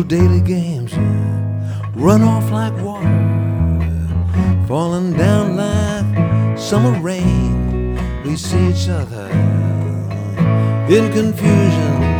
Little daily games run off like water, falling down like summer rain. We see each other in confusion,